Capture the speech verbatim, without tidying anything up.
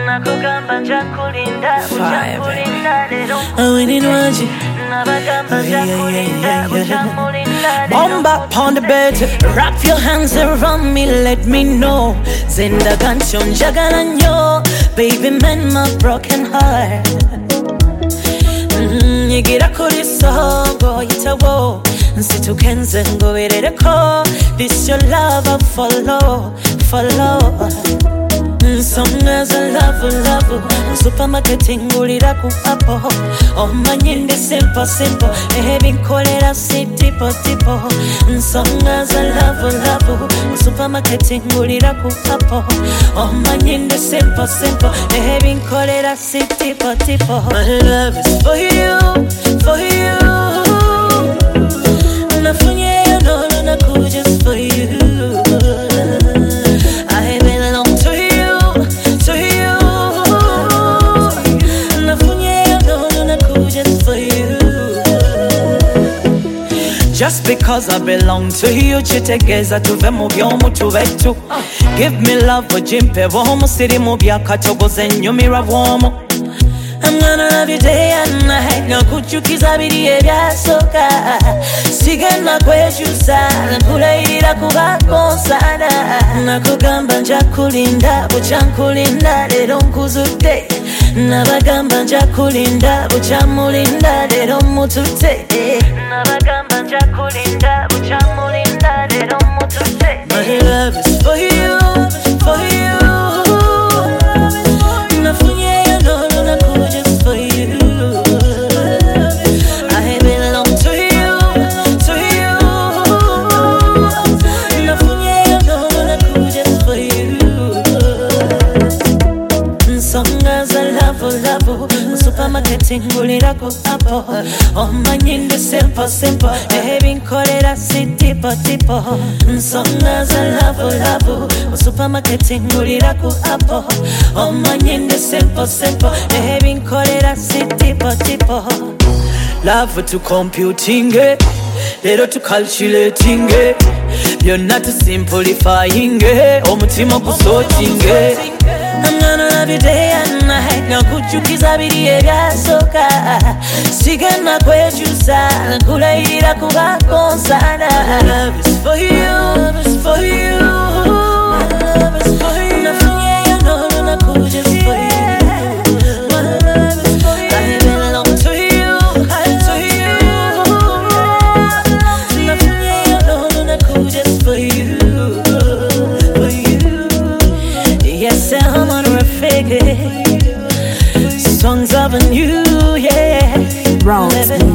nakugamba nja kulinda uja kulinda lero awininaji Bomba on the bed, wrap your hands around me, let me know. Zenda ganchon jagalanyo, baby mend my broken heart. Mm, yigira kuri sogo yitawo, nsitu kenze ngoberereko. This your love I follow, follow. Songs I love, love. Supermarket ingulira ku apple. Oh manyinde simple, simple. Ehebi nkolera si tipo, tipo. Songs I love, love. Supermarket ingulira ku apple. Oh manyinde simple, simple. Ehebi nkolera si tipo, tipo. My love is for you, for you. Nafunye yo no no naku just for you. Just because I belong to you, chitegeza tuve mu byomu tubetu. Give me love, ojimpe bwomu, siri mu byakatogoze nyumira bwomu. I'm gonna love you day and night, nakuchukiza biri ebyasoka. Sigenda kwekyusa, nkulayirira kuba konsana. Nakugamba nja kulinda, bucha nkulinda, lero nkuzudde. Nabagamba nja kulinda, bucha mulinda, lero mutute. Nabagamba nja kulinda, bucha mulinda, lero mutute. My love is for you, for you. Nafunye yo no no naku just for you. I belong to you, to you. Nafunye yo no no naku just for you. Songs I love, love. Supermarket ingulira ku apple. Oh manyinde simple, simple. Ehebi nkolera si tipo, tipo. Songs I love, love. Supermarket ingulira ku apple. Oh manyinde simple, simple. Ehebi nkolera si tipo, tipo. Love to computing it, little to calculating it. You're not simplifying it. Omutima gusorting it. I'm gonna love you day and night. Nakuchukiza biri ebyasoka. Sigenda kwekyusa, nkulayirira kuba konsana. Love is for you, love is for you. Love is for you. Nafunye yo no no naku just for you. My love is for you. I belong to you, to you. Nafunye yo no no naku just for you, for you. Yes, I'm on a figure. Songs of a new, yeah. Rhodes